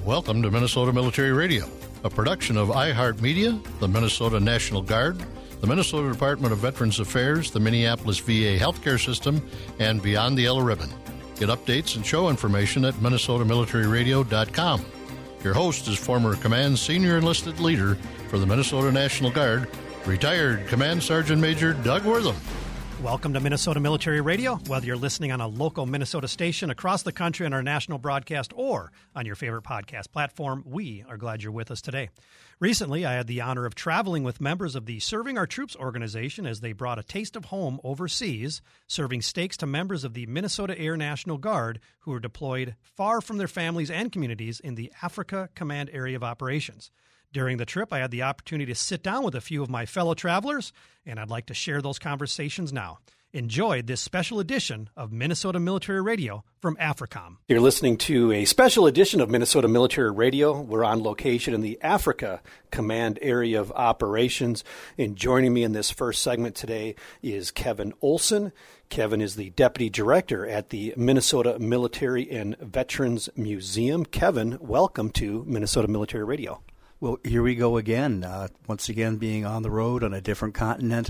Welcome to Minnesota Military Radio, a production of iHeartMedia, the Minnesota National Guard, the Minnesota Department of Veterans Affairs, the Minneapolis VA Healthcare System, and Beyond the Yellow Ribbon. Get updates and show information at minnesotamilitaryradio.com. Your host is former Command Senior Enlisted Leader for the Minnesota National Guard, retired Command Sergeant Major Doug Wortham. Welcome to Minnesota Military Radio. Whether you're listening on a local Minnesota station, across the country on our national broadcast, or on your favorite podcast platform, we are glad you're with us today. Recently, I had the honor of traveling with members of the Serving Our Troops organization as they brought a taste of home overseas, serving steaks to members of the Minnesota Air National Guard who were deployed far from their families and communities in the Africa Command Area of Operations. During the trip, I had the opportunity to sit down with a few of my fellow travelers, and I'd like to share those conversations now. Enjoy this special edition of Minnesota Military Radio from AFRICOM. You're listening to a special edition of Minnesota Military Radio. We're on location in the Africa Command Area of Operations, and joining me in this first segment today is Kevin Olson. Kevin is the Deputy Director at the Minnesota Military and Veterans Museum. Kevin, welcome to Minnesota Military Radio. Well, here we go again, once again being on the road on a different continent,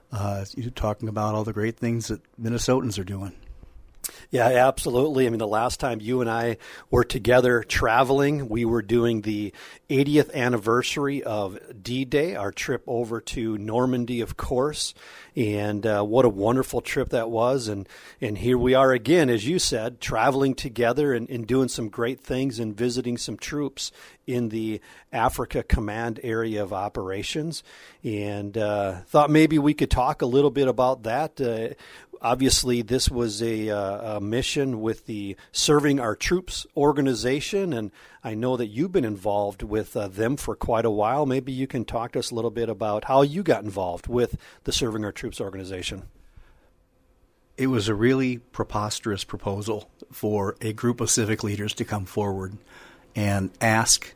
talking about all the great things that Minnesotans are doing. Yeah, absolutely. I mean, the last time you and I were together traveling, we were doing the 80th anniversary of D-Day, our trip over to Normandy, of course. And what a wonderful trip that was. And here we are again, as you said, traveling together and doing some great things and visiting some troops in the Africa Command Area of Operations. And thought maybe we could talk a little bit about that. Obviously, this was a mission with the Serving Our Troops organization, and I know that you've been involved with them for quite a while. Maybe you can talk to us a little bit about how you got involved with the Serving Our Troops organization. It was a really preposterous proposal for a group of civic leaders to come forward and ask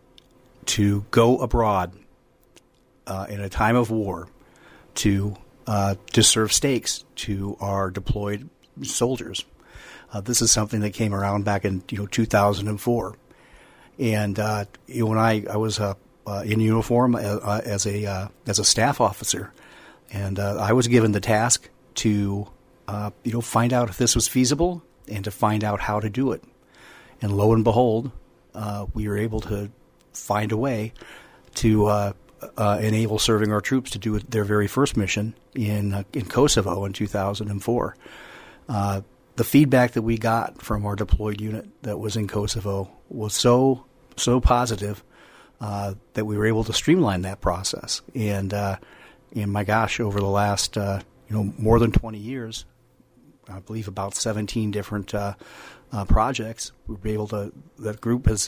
to go abroad in a time of war to serve steaks to our deployed soldiers. This is something that came around back in 2004, and when I was in uniform as a staff officer, and I was given the task to find out if this was feasible and to find out how to do it. And lo and behold, we were able to find a way to enable Serving Our Troops to do their very first mission in Kosovo in 2004. The feedback that we got from our deployed unit that was in Kosovo was so positive that we were able to streamline that process. And my gosh, over the last more than 20 years, I believe about 17 different projects, we were able to. That group has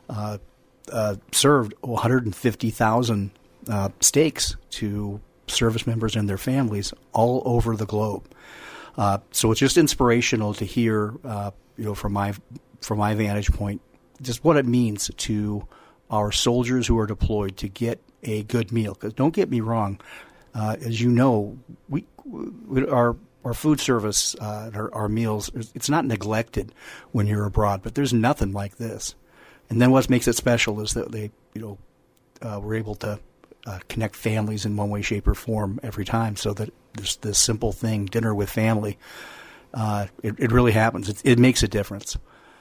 served 150,000 steaks to service members and their families all over the globe. So it's just inspirational to hear, from my vantage point, just what it means to our soldiers who are deployed to get a good meal. Because don't get me wrong, as you know, our food service, our meals, it's not neglected when you're abroad, but there's nothing like this. And then what makes it special is that they, were able to connect families in one way, shape, or form every time, so that this simple thing, dinner with family, it really happens. It makes a difference.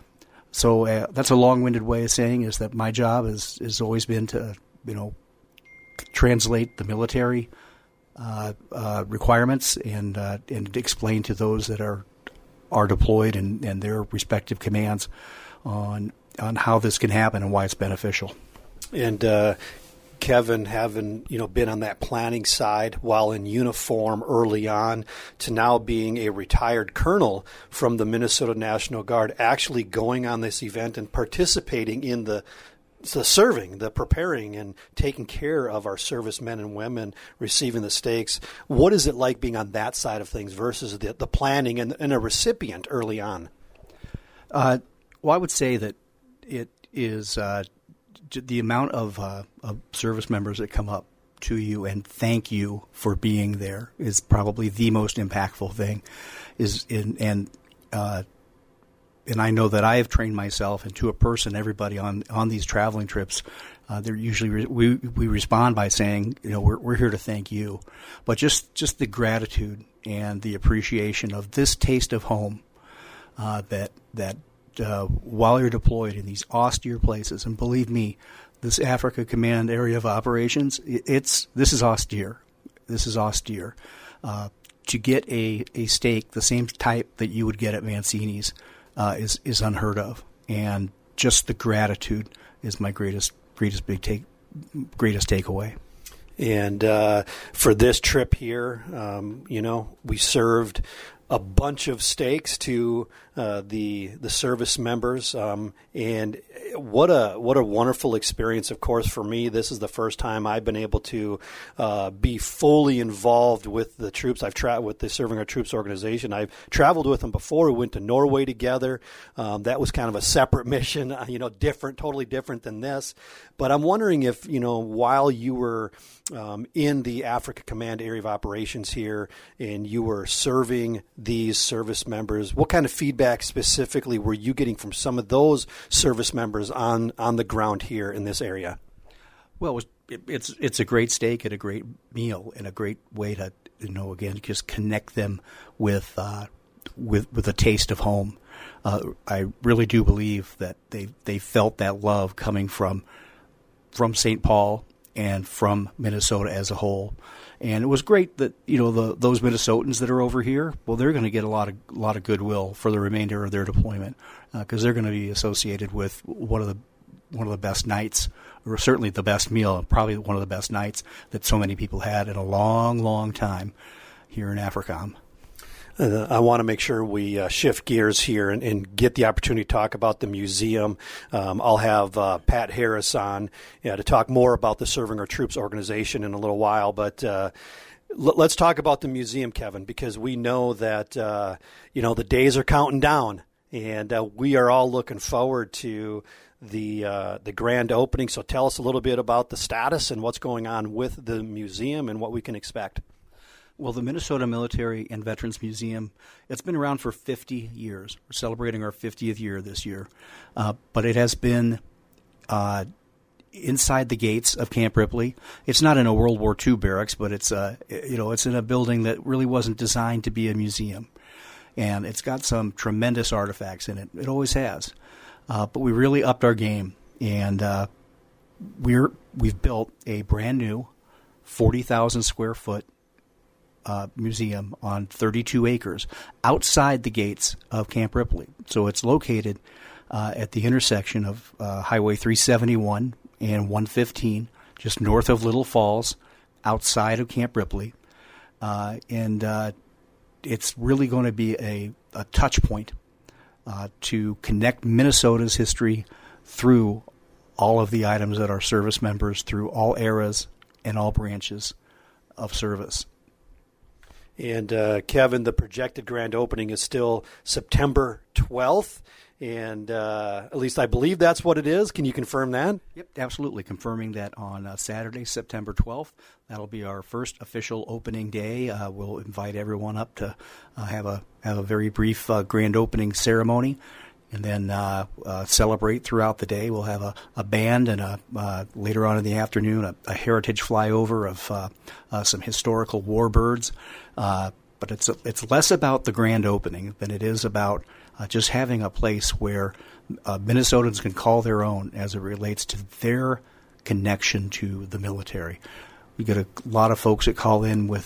So that's a long-winded way of saying is that my job has always been to, translate the military requirements and explain to those that are deployed and their respective commands on how this can happen and why it's beneficial. And Kevin, having been on that planning side while in uniform early on, to now being a retired colonel from the Minnesota National Guard, actually going on this event and participating in the serving, the preparing and taking care of our servicemen and women receiving the steaks. What is it like being on that side of things versus the planning and a recipient early on? Well, I would say that it is the amount of service members that come up to you and thank you for being there is probably the most impactful thing. I know that I have trained myself, and to a person, everybody on these traveling trips, they're usually we respond by saying, we're here to thank you, but just the gratitude and the appreciation of this taste of home, that while you're deployed in these austere places, and believe me, this Africa Command area of operations, this is austere. This is austere. To get a steak the same type that you would get at Mancini's is unheard of, and just the gratitude is my greatest takeaway. And for this trip here, we served a bunch of steaks to the service members, and what a wonderful experience. Of course, for me, this is the first time I've been able to be fully involved with the troops. I've traveled with the Serving Our Troops organization. I've traveled with them before. We went to Norway together. That was kind of a separate mission, totally different than this. But I'm wondering if, while you were in the Africa Command area of operations here and you were serving these service members, what kind of feedback specifically were you getting from some of those service members on the ground here in this area? Well, it's a great steak and a great meal and a great way to, again, just connect them with a taste of home. I really do believe that they felt that love coming from St. Paul and from Minnesota as a whole. And it was great that those Minnesotans that are over here, well, they're going to get a lot of goodwill for the remainder of their deployment, because they're going to be associated with one of the best nights, or certainly the best meal, and probably one of the best nights that so many people had in a long, long time here in AFRICOM. I want to make sure we shift gears here and get the opportunity to talk about the museum. I'll have Pat Harris on to talk more about the Serving Our Troops organization in a little while. But let's talk about the museum, Kevin, because we know that the days are counting down, and we are all looking forward to the grand opening. So tell us a little bit about the status and what's going on with the museum and what we can expect. Well, the Minnesota Military and Veterans Museum, it's been around for 50 years. We're celebrating our 50th year this year. But it has been inside the gates of Camp Ripley. It's not in a World War II barracks, but it's in a building that really wasn't designed to be a museum. And it's got some tremendous artifacts in it. It always has. But we really upped our game, and we've built a brand new 40,000 square foot museum on 32 acres outside the gates of Camp Ripley. So it's located at the intersection of Highway 371 and 115, just north of Little Falls, outside of Camp Ripley. And it's really going to be a touch point to connect Minnesota's history through all of the items that are service members through all eras and all branches of service. And Kevin, the projected grand opening is still September 12th, and at least I believe that's what it is. Can you confirm that? Yep, absolutely. Confirming that on Saturday, September 12th. That'll be our first official opening day. We'll invite everyone up to have a very brief grand opening ceremony, and then celebrate throughout the day. We'll have a band and later on in the afternoon a heritage flyover of some historical warbirds. But it's less about the grand opening than it is about just having a place where Minnesotans can call their own as it relates to their connection to the military. We get a lot of folks that call in with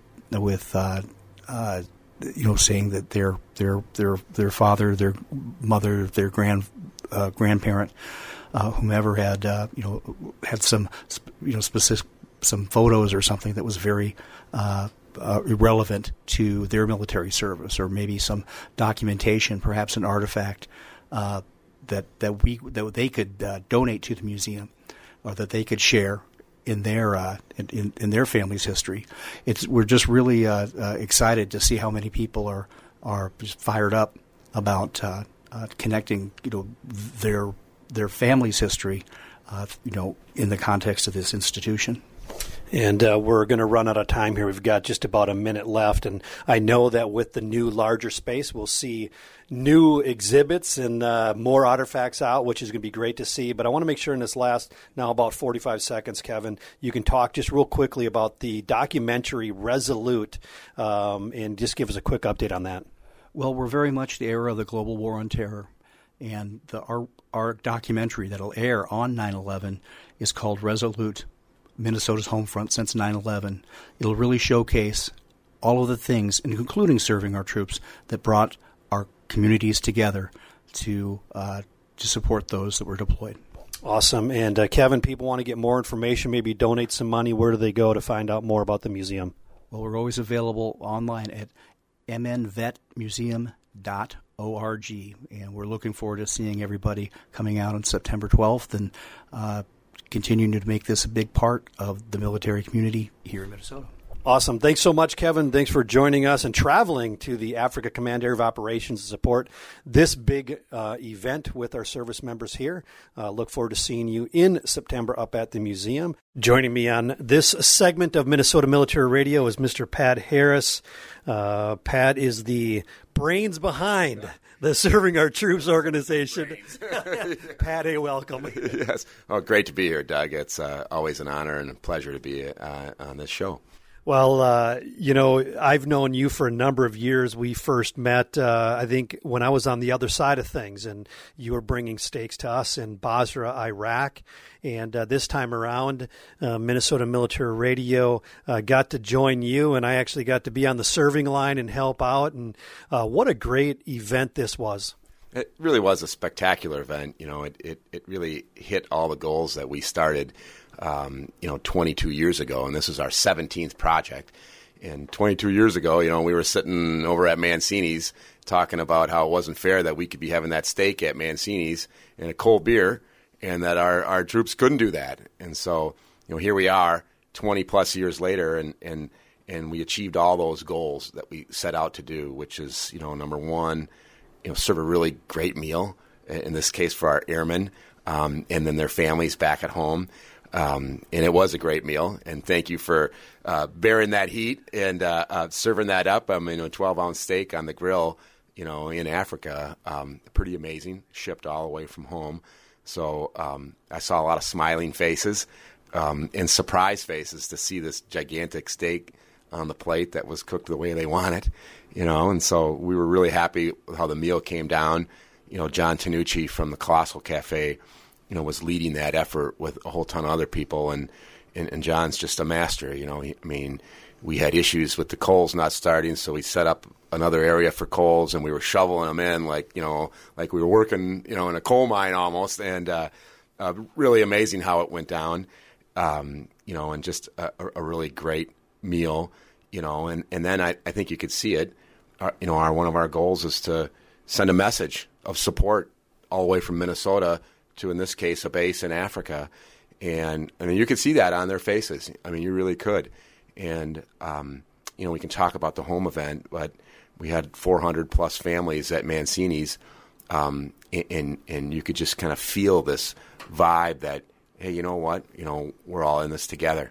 saying that their father, their mother, their grandparent, whomever had some specific some photos or something that was very irrelevant to their military service, or maybe some documentation, perhaps an artifact that they could donate to the museum, or that they could share in their in their family's history. We're just really excited to see how many people are just fired up about connecting their family's history in the context of this institution. And we're going to run out of time here. We've got just about a minute left. And I know that with the new larger space, we'll see new exhibits and more artifacts out, which is going to be great to see. But I want to make sure in this last, now about 45 seconds, Kevin, you can talk just real quickly about the documentary Resolute and just give us a quick update on that. Well, we're very much the era of the global war on terror. And our documentary that'll air on 9/11 is called Resolute, Minnesota's Home Front Since 9/11. It'll really showcase all of the things, including serving our troops, that brought our communities together to support those that were deployed. Awesome. And Kevin, people want to get more information, maybe donate some money. Where do they go to find out more about the museum? Well, we're always available online at mnvetmuseum.org, and we're looking forward to seeing everybody coming out on September 12th and continuing to make this a big part of the military community here in Minnesota. Awesome. Thanks so much, Kevin. Thanks for joining us and traveling to the Africa Command Area of Operations to support this big event with our service members here. Look forward to seeing you in September up at the museum. Joining me on this segment of Minnesota Military Radio is Mr. Pat Harris. Pat is the brains behind the Serving Our Troops organization. Pat, hey, welcome. Yes. Oh, great to be here, Doug. It's always an honor and a pleasure to be on this show. Well, I've known you for a number of years. We first met, I think, when I was on the other side of things, and you were bringing stakes to us in Basra, Iraq. And this time around, Minnesota Military Radio got to join you, and I actually got to be on the serving line and help out. And what a great event this was. It really was a spectacular event. You know, it really hit all the goals that we started 22 years ago, and this is our 17th project. And 22 years ago, we were sitting over at Mancini's talking about how it wasn't fair that we could be having that steak at Mancini's and a cold beer, and that our troops couldn't do that. And so, here we are 20 plus years later, and we achieved all those goals that we set out to do, which is, number one, serve a really great meal, in this case for our airmen, and then their families back at home. And it was a great meal, and thank you for bearing that heat and serving that up. A 12-ounce steak on the grill, in Africa, pretty amazing. Shipped all the way from home, so I saw a lot of smiling faces and surprised faces to see this gigantic steak on the plate that was cooked the way they want it, And so we were really happy with how the meal came down. John Tanucci from the Colossal Cafe, was leading that effort with a whole ton of other people, and John's just a master. We had issues with the coals not starting, so we set up another area for coals, and we were shoveling them in like we were working, in a coal mine almost, and really amazing how it went down, and just a really great meal, and then I think you could see it. One of our goals is to send a message of support all the way from Minnesota to, in this case, a base in Africa. And you could see that on their faces. You really could. And, we can talk about the home event, but we had 400 plus families at Mancini's. And you could just kind of feel this vibe that, hey, you know what? We're all in this together.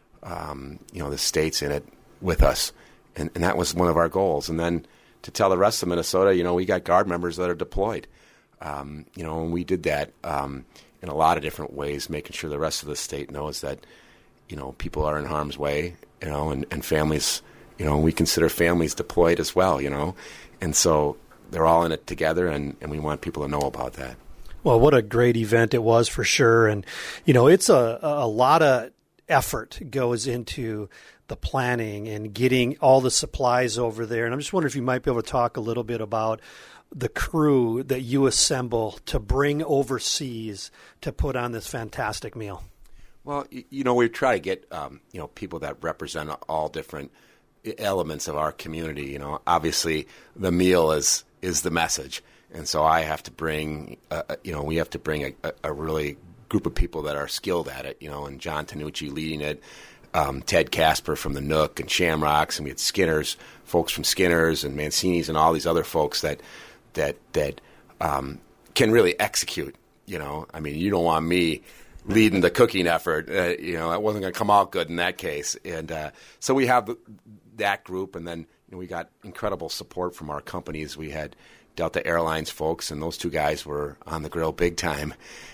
The state's in it with us. And that was one of our goals. And then to tell the rest of Minnesota, we got Guard members that are deployed. And we did that in a lot of different ways, making sure the rest of the state knows that, people are in harm's way, and families, we consider families deployed as well, And so they're all in it together, and we want people to know about that. Well, what a great event it was for sure. And, it's a lot of effort goes into the planning and getting all the supplies over there. And I'm just wondering if you might be able to talk a little bit about the crew that you assemble to bring overseas to put on this fantastic meal. Well, we try to get, people that represent all different elements of our community. Obviously the meal is the message. And so I have to bring, we have to bring a really group of people that are skilled at it, and John Tanucci leading it, Ted Casper from the Nook and Shamrocks, and we had Skinner's, folks from Skinner's and Mancini's and all these other folks that can really execute. You don't want me leading the cooking effort. It wasn't going to come out good in that case. And so we have that group, and then we got incredible support from our companies. We had Delta Airlines folks, and those two guys were on the grill big time.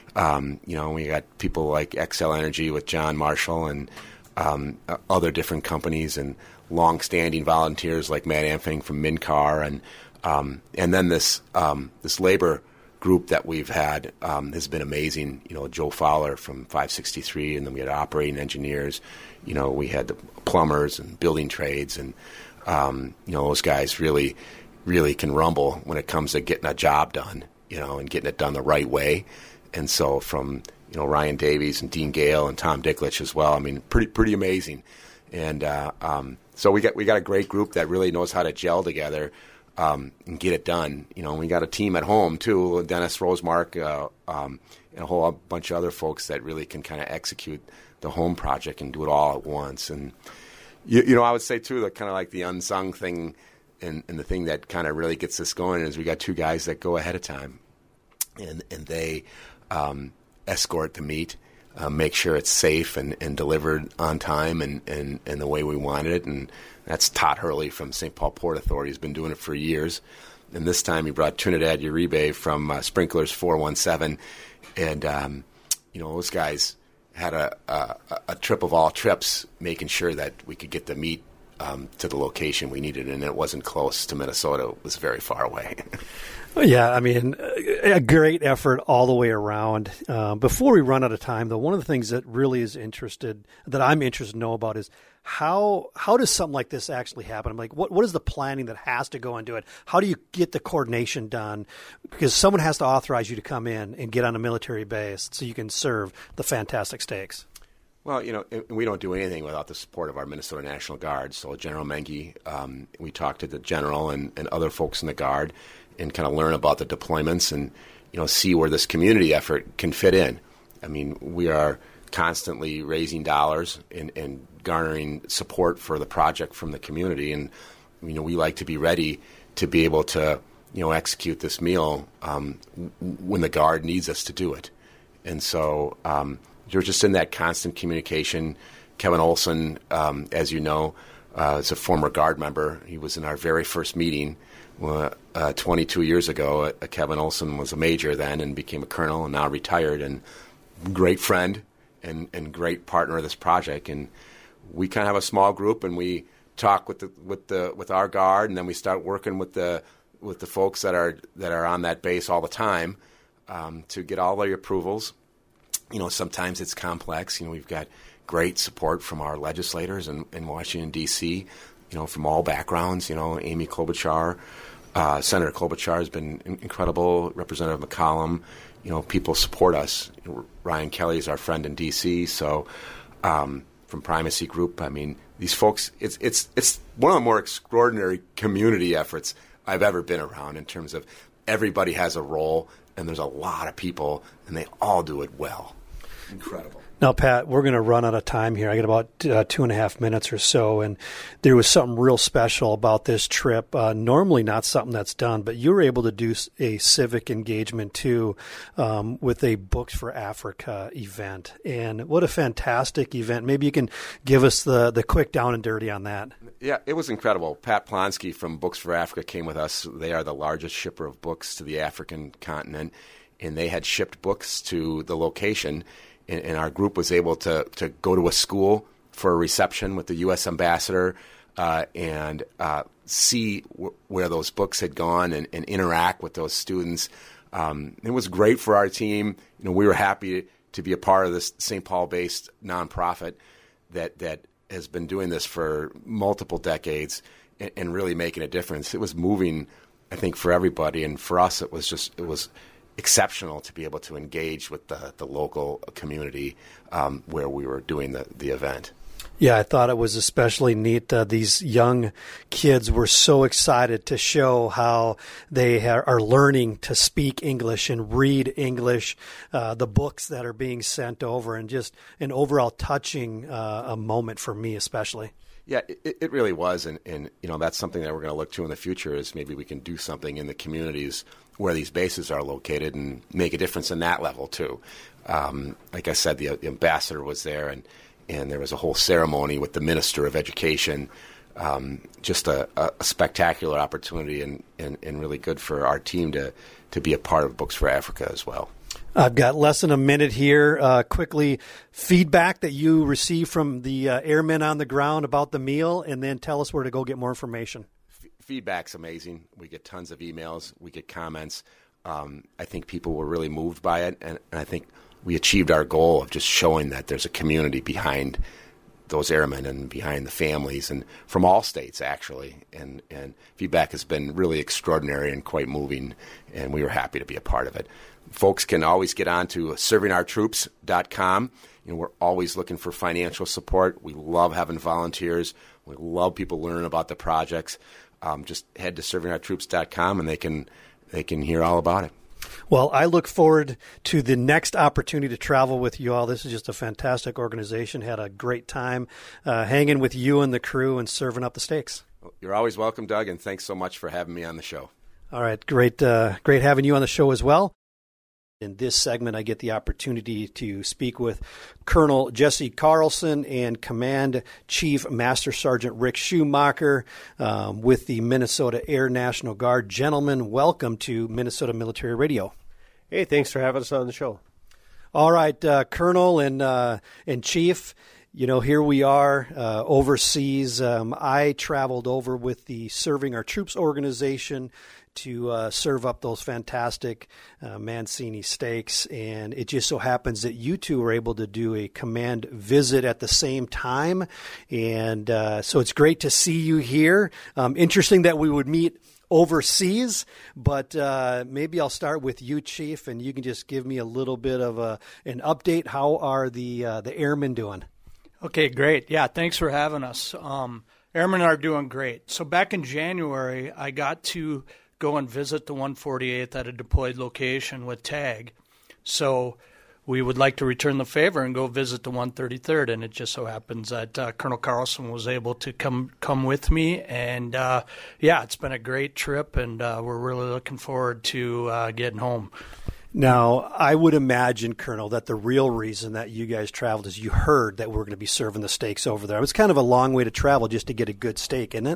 We got people like XL Energy with John Marshall and other different companies, and long-standing volunteers like Matt Amfing from Mincar, and then this labor group that we've had has been amazing. Joe Fowler from 563, and then we had operating engineers. We had the plumbers and building trades, and those guys really can rumble when it comes to getting a job done, and getting it done the right way. And so from Ryan Davies and Dean Gale and Tom Dicklich as well. I mean, pretty amazing. And so we got a great group that really knows how to gel together and get it done. We got a team at home too, Dennis Rosemark, and a whole bunch of other folks that really can kind of execute the home project and do it all at once. And I would say too that kind of like the unsung thing and the thing that kind of really gets us going is we got two guys that go ahead of time, and they escort the meat, make sure it's safe and delivered on time and the way we wanted it. And that's Todd Hurley from St. Paul Port Authority. He's been doing it for years. And this time he brought Trinidad Uribe from Sprinklers 417. And, those guys had a trip of all trips, making sure that we could get the meat to the location we needed. And it wasn't close to Minnesota. It was very far away. Yeah, I mean, a great effort all the way around. Before we run out of time, though, one of the things that really I'm interested to know about is how does something like this actually happen? I'm like, what is the planning that has to go into it? How do you get the coordination done? Because someone has to authorize you to come in and get on a military base so you can serve the fantastic steaks. Well, we don't do anything without the support of our Minnesota National Guard. So General Menke, we talked to the general and other folks in the Guard and kind of learn about the deployments and, see where this community effort can fit in. I mean, we are constantly raising dollars and garnering support for the project from the community. And, we like to be ready to be able to, execute this meal when the Guard needs us to do it. And so you're just in that constant communication. Kevin Olson, as you know, is a former Guard member. He was in our very first meeting 22 years ago. Kevin Olson was a major then and became a colonel and now retired, and great friend and great partner of this project. And we kind of have a small group, and we talk with our Guard, and then we start working with the folks that are on that base all the time to get all the approvals. Sometimes it's complex. We've got great support from our legislators in Washington, D.C., from all backgrounds. Amy Klobuchar, Senator Klobuchar has been incredible. Representative McCollum, people support us. Ryan Kelly is our friend in D.C., so from Primacy Group. I mean, these folks, it's one of the more extraordinary community efforts I've ever been around in terms of everybody has a role, and there's a lot of people, and they all do it well. Incredible. Now, Pat, we're going to run out of time here. I got about 2.5 minutes or so, and there was something real special about this trip. Normally not something that's done, but you were able to do a civic engagement, too, with a Books for Africa event. And what a fantastic event. Maybe you can give us the quick down and dirty on that. Yeah, it was incredible. Pat Plonsky from Books for Africa came with us. They are the largest shipper of books to the African continent, and they had shipped books to the location. And our group was able to go to a school for a reception with the U.S. ambassador and see where those books had gone and interact with those students. It was great for our team. We were happy to be a part of this St. Paul-based nonprofit that has been doing this for multiple decades and really making a difference. It was moving, I think, for everybody, and for us, it was exceptional to be able to engage with the local community where we were doing the event. Yeah, I thought it was especially neat. These young kids were so excited to show how they are learning to speak English and read English, the books that are being sent over, and just an overall touching a moment for me especially. Yeah, it really was, and that's something that we're going to look to in the future is maybe we can do something in the communities where these bases are located and make a difference in that level too. Like I said, the ambassador was there, and there was a whole ceremony with the Minister of Education. Just a spectacular opportunity, and really good for our team to be a part of Books for Africa as well. I've got less than a minute here. Quickly, feedback that you received from the airmen on the ground about the meal, and then tell us where to go get more information. Feedback's amazing. We get tons of emails. We get comments. I think people were really moved by it, and I think we achieved our goal of just showing that there's a community behind those airmen and behind the families, and from all states actually. And feedback has been really extraordinary and quite moving, and we were happy to be a part of it. Folks can always get on to servingourtroops.com. We're always looking for financial support. We love having volunteers. We love people learning about the projects. Just head to servingourtroops.com, and they can hear all about it. Well, I look forward to the next opportunity to travel with you all. This is just a fantastic organization. Had a great time hanging with you and the crew and serving up the steaks. You're always welcome, Doug, and thanks so much for having me on the show. All right, great having you on the show as well. In this segment, I get the opportunity to speak with Colonel Jesse Carlson and Command Chief Master Sergeant Rick Schumacher with the Minnesota Air National Guard. Gentlemen, welcome to Minnesota Military Radio. Hey, thanks for having us on the show. All right, Colonel and Chief, here we are overseas. I traveled over with the Serving Our Troops organization to serve up those fantastic Mancini steaks, and it just so happens that you two were able to do a command visit at the same time, and so it's great to see you here. Interesting that we would meet overseas, but maybe I'll start with you, Chief, and you can just give me a little bit of an update. How are the airmen doing? Okay, great. Yeah, thanks for having us. Airmen are doing great. So back in January, I got to go and visit the 148th at a deployed location with TAG. So we would like to return the favor and go visit the 133rd, and it just so happens that Colonel Carlson was able to come with me, and it's been a great trip, and we're really looking forward to getting home. Now, I would imagine, Colonel, that the real reason that you guys traveled is you heard that we're going to be serving the steaks over there. It was kind of a long way to travel just to get a good steak, isn't it?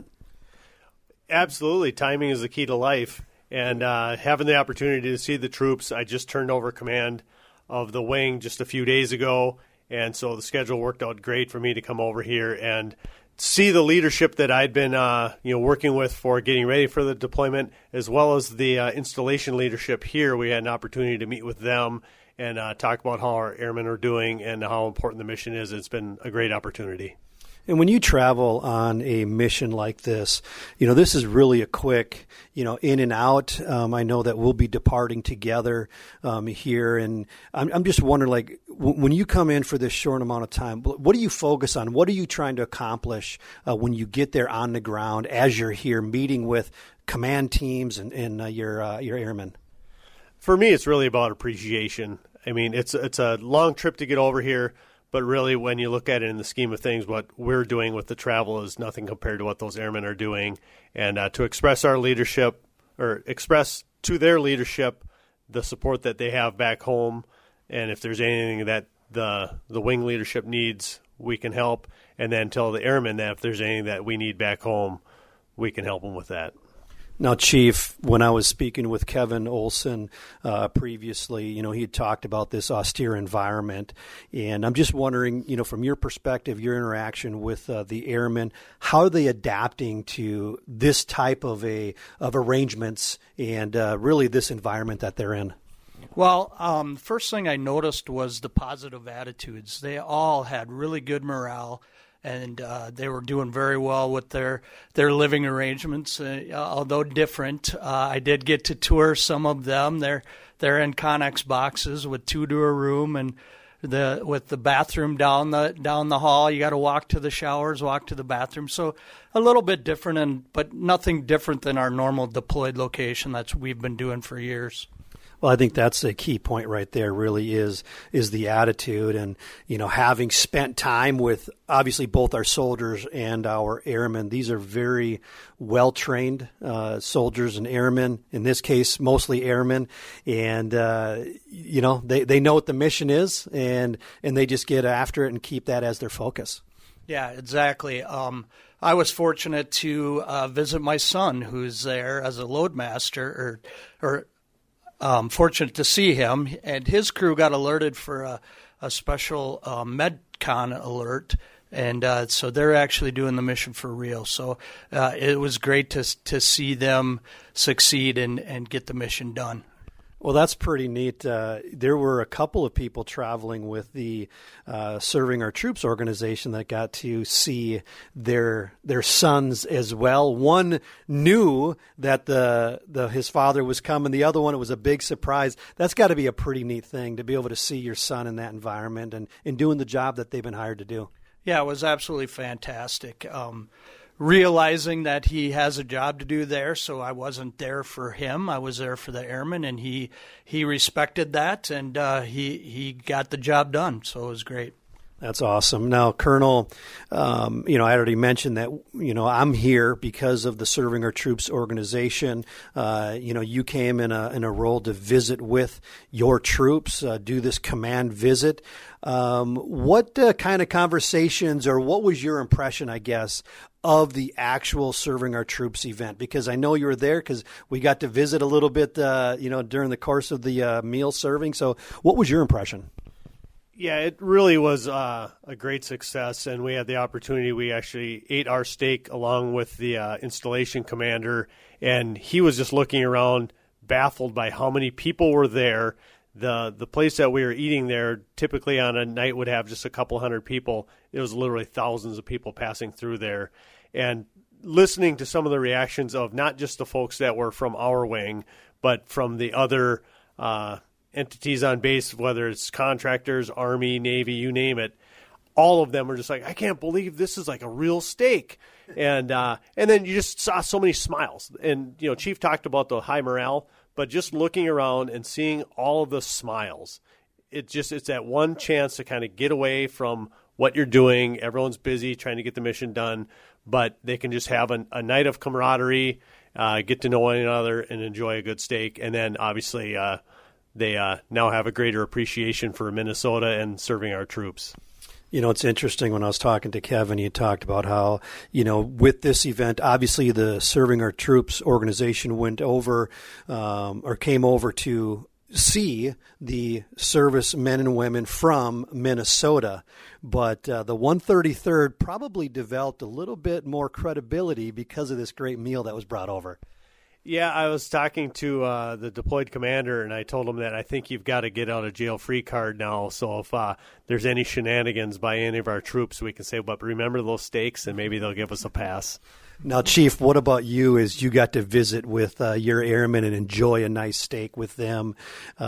Absolutely. Timing is the key to life. And having the opportunity to see the troops, I just turned over command of the wing just a few days ago. And so the schedule worked out great for me to come over here and see the leadership that I'd been working with for getting ready for the deployment, as well as the installation leadership here. We had an opportunity to meet with them and talk about how our airmen are doing and how important the mission is. It's been a great opportunity. And when you travel on a mission like this, this is really a quick, in and out. I know that we'll be departing together here. And I'm just wondering, when you come in for this short amount of time, what do you focus on? What are you trying to accomplish when you get there on the ground as you're here meeting with command teams and your airmen? For me, it's really about appreciation. I mean, it's a long trip to get over here. But really, when you look at it in the scheme of things, what we're doing with the travel is nothing compared to what those airmen are doing. And to express our leadership, or express to their leadership the support that they have back home, and if there's anything that the wing leadership needs, we can help. And then tell the airmen that if there's anything that we need back home, we can help them with that. Now, Chief, when I was speaking with Kevin Olson previously, he had talked about this austere environment, and I'm just wondering, from your perspective, your interaction with the airmen, how are they adapting to this type of arrangements and really this environment that they're in? Well, the first thing I noticed was the positive attitudes. They all had really good morale. And they were doing very well with their living arrangements, although different. I did get to tour some of them. They're in Connex boxes with 2 to a room, and with the bathroom down the hall. You got to walk to the showers, walk to the bathroom. So a little bit different, but nothing different than our normal deployed location that we've been doing for years. Well, I think that's a key point right there, really is the attitude. And, having spent time with obviously both our soldiers and our airmen, these are very well-trained soldiers and airmen, in this case, mostly airmen. And, they know what the mission is, and they just get after it and keep that as their focus. Yeah, exactly. I was fortunate to visit my son, who's there as a loadmaster, or fortunate to see him, and his crew got alerted for a special MedCon alert, and so they're actually doing the mission for real. So it was great to see them succeed and get the mission done. Well, that's pretty neat. There were a couple of people traveling with the Serving Our Troops organization that got to see their sons as well. One knew that his father was coming. The other one, it was a big surprise. That's got to be a pretty neat thing to be able to see your son in that environment and doing the job that they've been hired to do. Yeah, it was absolutely fantastic. Realizing that he has a job to do there, so I wasn't there for him. I was there for the airmen, and he respected that, and he got the job done, so it was great. That's awesome. Now, Colonel, I already mentioned that, I'm here because of the Serving Our Troops organization. You came in a role to visit with your troops, do this command visit. What kind of conversations, or what was your impression, I guess, of the actual Serving Our Troops event? Because I know you were there because we got to visit a little bit, during the course of the meal serving. So what was your impression? Yeah, it really was a great success, and we had the opportunity. We actually ate our steak along with the installation commander, and he was just looking around, baffled by how many people were there. The place that we were eating there typically on a night would have just a couple hundred people. It was literally thousands of people passing through there. And listening to some of the reactions of not just the folks that were from our wing, but from the other entities on base, whether it's contractors, Army, Navy, you name it, all of them were just like, I can't believe this is like a real steak. And then you just saw so many smiles. And, Chief talked about the high morale, but just looking around and seeing all of the smiles, it's that one chance to kind of get away from what you're doing. Everyone's busy trying to get the mission done, but they can just have a night of camaraderie, get to know one another, and enjoy a good steak. And then obviously they now have a greater appreciation for Minnesota and serving our troops. It's interesting, when I was talking to Kevin, he talked about how, with this event, obviously the Serving Our Troops organization went over or came over to see the service men and women from Minnesota. But the 133rd probably developed a little bit more credibility because of this great meal that was brought over. Yeah, I was talking to the deployed commander, and I told him that I think you've got to get out a jail-free card now. So if there's any shenanigans by any of our troops, we can say, but remember those steaks, and maybe they'll give us a pass. Now, Chief, what about you as you got to visit with your airmen and enjoy a nice steak with them?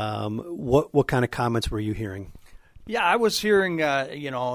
What kind of comments were you hearing? Yeah, I was hearing, that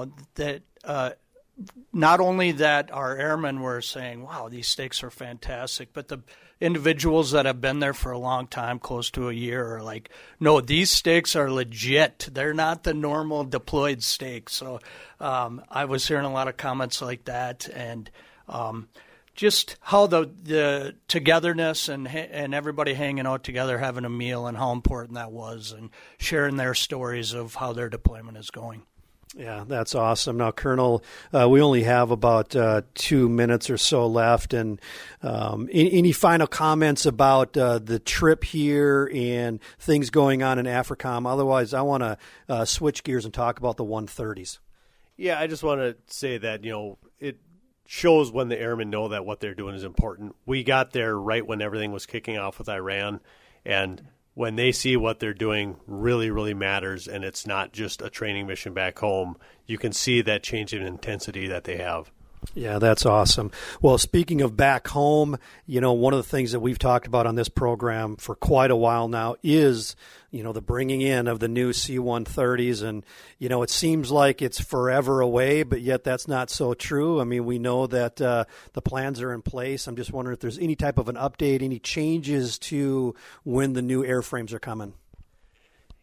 not only that our airmen were saying, wow, these steaks are fantastic, but the individuals that have been there for a long time, close to a year, are like, no, these steaks are legit. They're not the normal deployed steaks. So I was hearing a lot of comments like that, and just how the togetherness and everybody hanging out together, having a meal, and how important that was, and sharing their stories of how their deployment is going. Yeah, that's awesome. Now, Colonel, we only have about 2 minutes or so left, and any final comments about the trip here and things going on in AFRICOM? Otherwise, I want to switch gears and talk about the 130s. Yeah, I just want to say that, it shows when the airmen know that what they're doing is important. We got there right when everything was kicking off with Iran, and when they see what they're doing really, really matters, and it's not just a training mission back home, you can see that change in intensity that they have. Yeah, that's awesome. Well, speaking of back home, one of the things that we've talked about on this program for quite a while now is, the bringing in of the new C-130s. And, it seems like it's forever away, but yet that's not so true. I mean, we know that the plans are in place. I'm just wondering if there's any type of an update, any changes to when the new airframes are coming.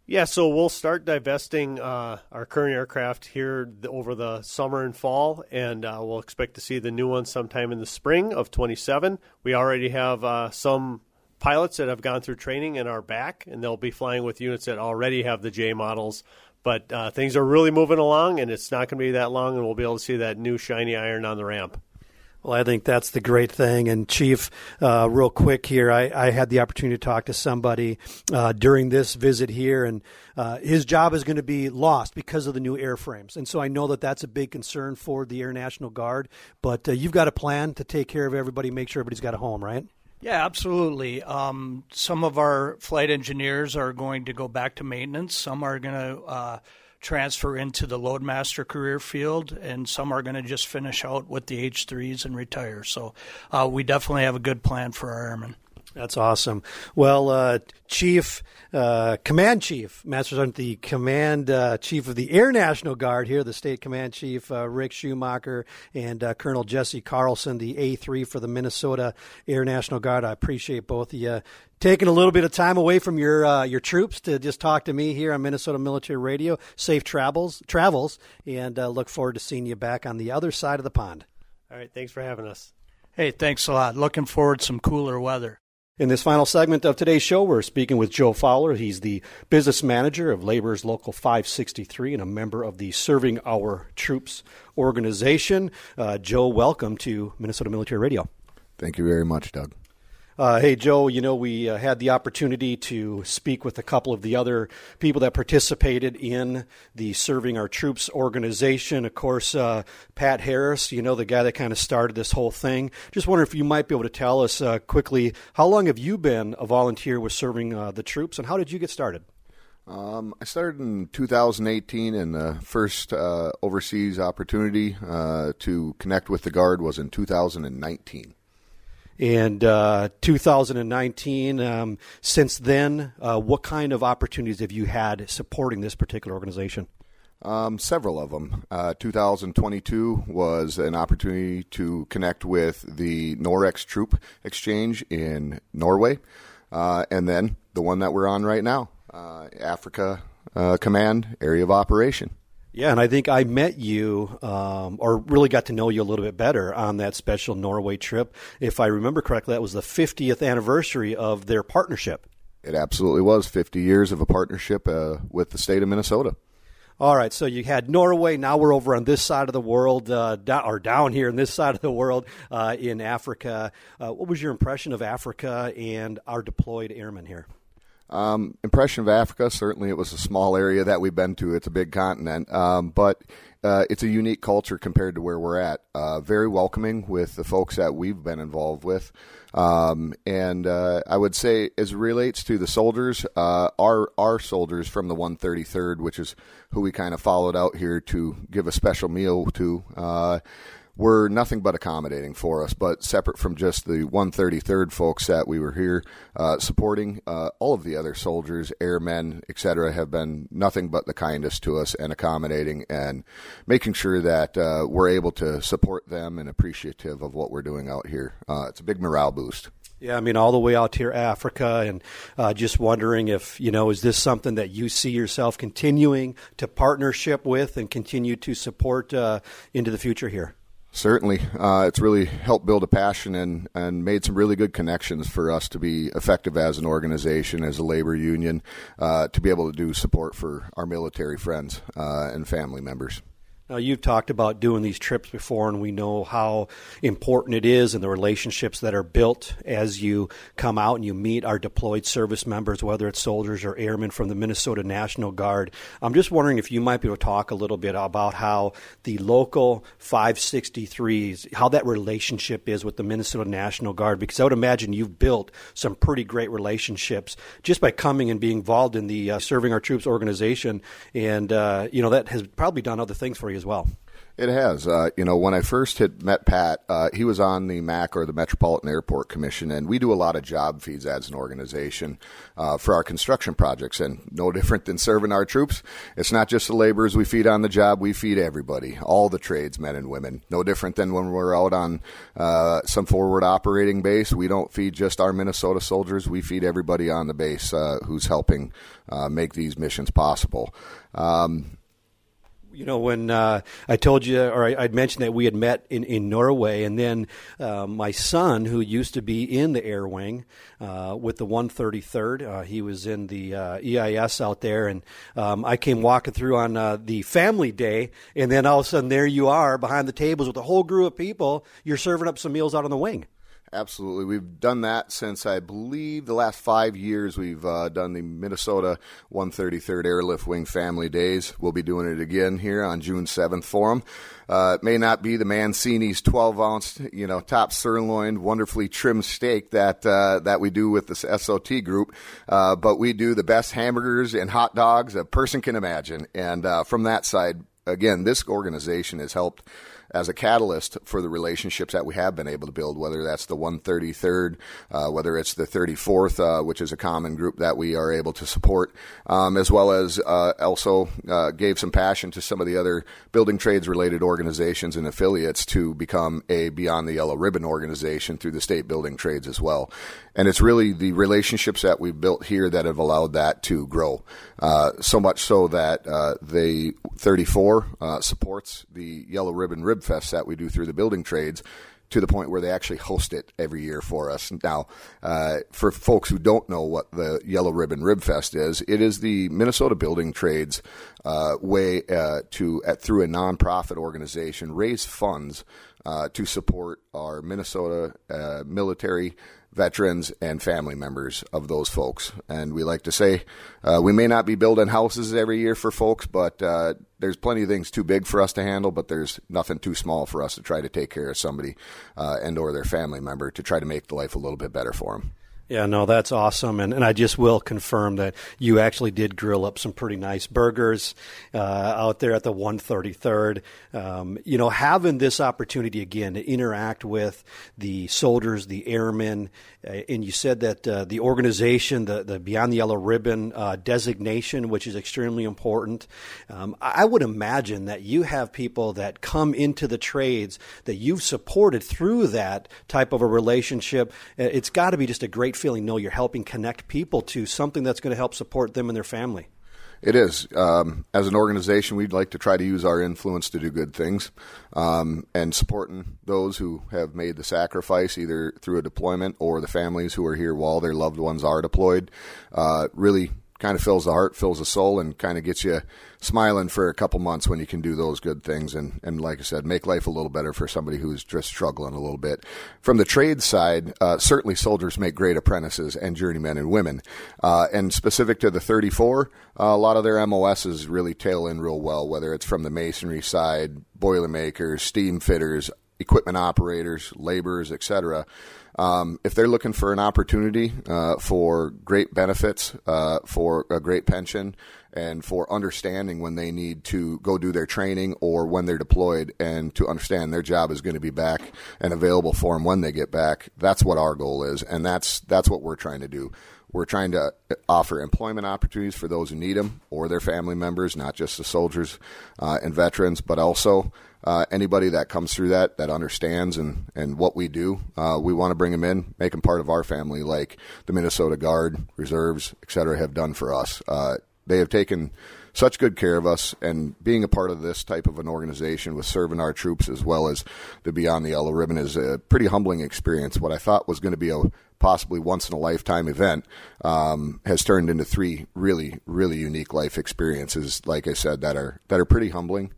Yeah, so we'll start divesting our current aircraft here over the summer and fall, and we'll expect to see the new ones sometime in the spring of 27. We already have some pilots that have gone through training and are back, and they'll be flying with units that already have the J models. But things are really moving along, and it's not going to be that long, and we'll be able to see that new shiny iron on the ramp. Well, I think that's the great thing. And, Chief, real quick here, I had the opportunity to talk to somebody during this visit here, and his job is going to be lost because of the new airframes. And so I know that that's a big concern for the Air National Guard. But you've got a plan to take care of everybody, make sure everybody's got a home, right? Yeah, absolutely. Some of our flight engineers are going to go back to maintenance. Some are going to transfer into the Loadmaster career field, and some are going to just finish out with the H-3s and retire. So we definitely have a good plan for our airmen. That's awesome. Well, Chief, Command Chief, Master Sergeant, the Command Chief of the Air National Guard here, the State Command Chief, Rick Schumacher, and Colonel Jesse Carlson, the A3 for the Minnesota Air National Guard. I appreciate both of you taking a little bit of time away from your troops to just talk to me here on Minnesota Military Radio. Safe travels, and look forward to seeing you back on the other side of the pond. All right, thanks for having us. Hey, thanks a lot. Looking forward to some cooler weather. In this final segment of today's show, we're speaking with Joe Fowler. He's the business manager of Labor's Local 563 and a member of the Serving Our Troops organization. Joe, welcome to Minnesota Military Radio. Thank you very much, Doug. Hey, Joe, we had the opportunity to speak with a couple of the other people that participated in the Serving Our Troops organization. Of course, Pat Harris, the guy that kind of started this whole thing. Just wonder if you might be able to tell us quickly, how long have you been a volunteer with Serving the Troops, and how did you get started? I started in 2018, and the first overseas opportunity to connect with the Guard was in 2019. And 2019, since then, what kind of opportunities have you had supporting this particular organization? Several of them. 2022 was an opportunity to connect with the Norex Troop Exchange in Norway, and then the one that we're on right now, Africa Command Area of Operation. Yeah, and I think I met you, or really got to know you a little bit better on that special Norway trip. If I remember correctly, that was the 50th anniversary of their partnership. It absolutely was 50 years of a partnership with the state of Minnesota. All right, so you had Norway. Now we're over on this side of the world, or down here on this side of the world in Africa. What was your impression of Africa and our deployed airmen here? Impression of Africa, certainly it was a small area that we've been to. It's a big continent, but it's a unique culture compared to where we're at. Very welcoming with the folks that we've been involved with. And I would say as it relates to the soldiers, our soldiers from the 133rd, which is who we kind of followed out here to give a special meal to, were nothing but accommodating for us, but separate from just the 133rd folks that we were here supporting, all of the other soldiers, airmen, etc., have been nothing but the kindest to us and accommodating and making sure that we're able to support them and appreciative of what we're doing out here. It's a big morale boost. Yeah, all the way out here, Africa, and just wondering if, is this something that you see yourself continuing to partnership with and continue to support into the future here? Certainly. It's really helped build a passion and made some really good connections for us to be effective as an organization, as a labor union, to be able to do support for our military friends and family members. Now, you've talked about doing these trips before, and we know how important it is and the relationships that are built as you come out and you meet our deployed service members, whether it's soldiers or airmen from the Minnesota National Guard. I'm just wondering if you might be able to talk a little bit about how the local 563s, how that relationship is with the Minnesota National Guard, because I would imagine you've built some pretty great relationships just by coming and being involved in the Serving Our Troops organization, and that has probably done other things for you as well. It has. When I first had met Pat, he was on the MAC, or the Metropolitan Airport Commission, and we do a lot of job feeds as an organization for our construction projects. And no different than serving our troops, it's not just the laborers we feed on the job, we feed everybody, all the trades, men and women. No different than when we're out on some forward operating base. We don't feed just our Minnesota soldiers, we feed everybody on the base who's helping make these missions possible. When I told you, or I'd mentioned that we had met in Norway, and then my son, who used to be in the Air Wing with the 133rd, he was in the EIS out there, and I came walking through on the family day, and then all of a sudden there you are behind the tables with a whole group of people. You're serving up some meals out on the wing. Absolutely. We've done that since, I believe, the last 5 years. We've done the Minnesota 133rd Airlift Wing Family Days. We'll be doing it again here on June 7th for them. It may not be the Mancini's 12-ounce, top sirloin, wonderfully trimmed steak that we do with the SOT group, but we do the best hamburgers and hot dogs a person can imagine. And from that side, again, this organization has helped as a catalyst for the relationships that we have been able to build, whether that's the 133rd, whether it's the 34th, which is a common group that we are able to support, as well as also gave some passion to some of the other building trades-related organizations and affiliates to become a Beyond the Yellow Ribbon organization through the state building trades as well. And it's really the relationships that we've built here that have allowed that to grow, so much so that the 34 supports the Yellow Ribbon Rib Fest that we do through the building trades, to the point where they actually host it every year for us. Now, for folks who don't know what the Yellow Ribbon Rib Fest is, it is the Minnesota Building Trades way to, through a nonprofit organization, raise funds to support our Minnesota military veterans and family members of those folks. And we like to say we may not be building houses every year for folks, but there's plenty of things too big for us to handle, but there's nothing too small for us to try to take care of somebody and or their family member to try to make the life a little bit better for them. Yeah, no, that's awesome. And I just will confirm that you actually did grill up some pretty nice burgers out there at the 133rd. Having this opportunity again to interact with the soldiers, the airmen, and you said that the organization, the Beyond the Yellow Ribbon designation, which is extremely important. I would imagine that you have people that come into the trades that you've supported through that type of a relationship. It's got to be just a great feeling, know you're helping connect people to something that's going to help support them and their family. It is. As an organization, we'd like to try to use our influence to do good things, and supporting those who have made the sacrifice either through a deployment or the families who are here while their loved ones are deployed really kind of fills the heart, fills the soul, and kind of gets you smiling for a couple months when you can do those good things and like I said, make life a little better for somebody who's just struggling a little bit. From the trade side, certainly soldiers make great apprentices and journeymen and women. And specific to the 34, a lot of their MOSs really tail in real well, whether it's from the masonry side, boilermakers, steam fitters, equipment operators, laborers, etc. If they're looking for an opportunity for great benefits, for a great pension, and for understanding when they need to go do their training or when they're deployed, and to understand their job is going to be back and available for them when they get back, that's what our goal is, and that's what we're trying to do. We're trying to offer employment opportunities for those who need them or their family members, not just the soldiers and veterans, but also anybody that comes through that understands and what we do. We want to bring them in, make them part of our family, like the Minnesota Guard, Reserves, et cetera, have done for us. They have taken such good care of us, and being a part of this type of an organization with serving our troops as well as the Beyond the Yellow Ribbon is a pretty humbling experience. What I thought was going to be a possibly once-in-a-lifetime event has turned into 3 really, really unique life experiences, like I said, that are pretty humbling.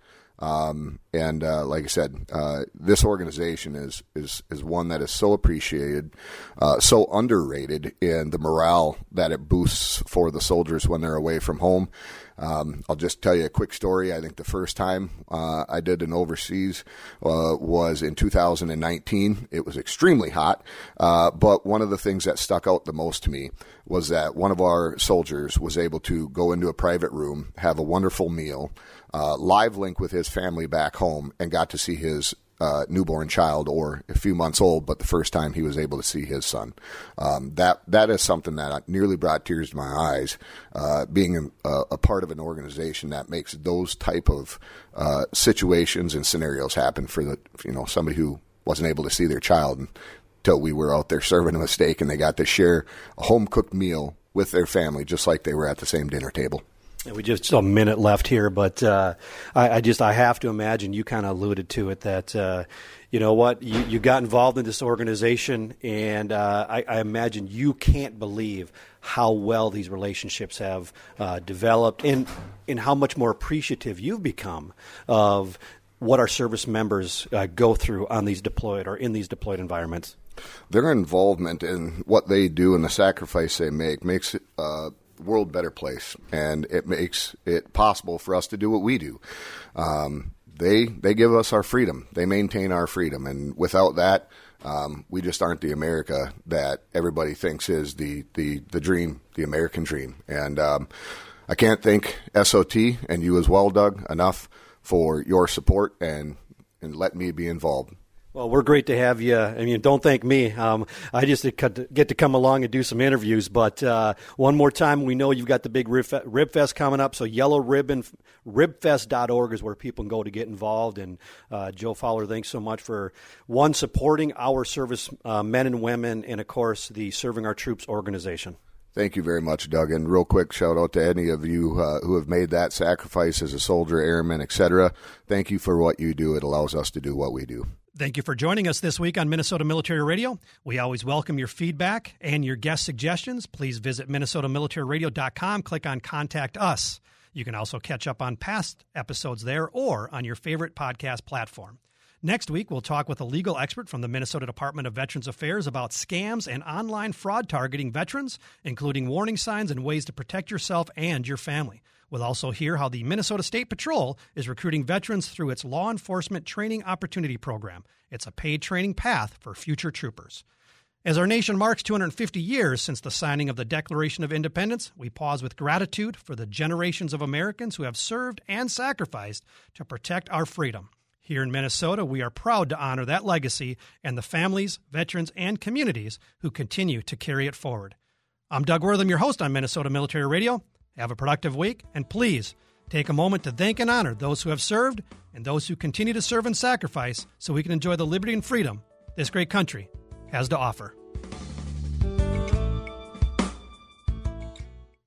Like I said, this organization is one that is so appreciated, so underrated in the morale that it boosts for the soldiers when they're away from home. I'll just tell you a quick story. I think the first time I did an overseas was in 2019. It was extremely hot, but one of the things that stuck out the most to me was that one of our soldiers was able to go into a private room, have a wonderful meal, live link with his family back home, and got to see his newborn child, or a few months old, but the first time he was able to see his son. That is something that nearly brought tears to my eyes, being a part of an organization that makes those type of situations and scenarios happen for somebody who wasn't able to see their child until we were out there serving them a steak, and they got to share a home-cooked meal with their family just like they were at the same dinner table. And we just a minute left here, but I have to imagine, you kind of alluded to it, that you know what, you got involved in this organization, and I imagine you can't believe how well these relationships have developed, and how much more appreciative you've become of what our service members go through on these deployed or in these deployed environments. Their involvement in what they do and the sacrifice they make makes it world better place, and it makes it possible for us to do what we do. They give us our freedom. They maintain our freedom, and without that, we just aren't the America that everybody thinks is the dream, the American dream. And I can't thank SOT and you as well, Doug, enough for your support and let me be involved. Well, we're great to have you. I mean, don't thank me. I just get to come along and do some interviews. But one more time, we know you've got the big Rib Fest coming up. So yellowribbon.ribfest.org is where people can go to get involved. And Joe Fowler, thanks so much for, one, supporting our service men and women, and, of course, the Serving Our Troops organization. Thank you very much, Doug. And real quick, shout out to any of you who have made that sacrifice as a soldier, airman, etc. Thank you for what you do. It allows us to do what we do. Thank you for joining us this week on Minnesota Military Radio. We always welcome your feedback and your guest suggestions. Please visit minnesotamilitaryradio.com, click on Contact Us. You can also catch up on past episodes there or on your favorite podcast platform. Next week, we'll talk with a legal expert from the Minnesota Department of Veterans Affairs about scams and online fraud targeting veterans, including warning signs and ways to protect yourself and your family. We'll also hear how the Minnesota State Patrol is recruiting veterans through its Law Enforcement Training Opportunity Program. It's a paid training path for future troopers. As our nation marks 250 years since the signing of the Declaration of Independence, we pause with gratitude for the generations of Americans who have served and sacrificed to protect our freedom. Here in Minnesota, we are proud to honor that legacy and the families, veterans, and communities who continue to carry it forward. I'm Doug Wortham, your host on Minnesota Military Radio. Have a productive week, and please take a moment to thank and honor those who have served and those who continue to serve and sacrifice so we can enjoy the liberty and freedom this great country has to offer.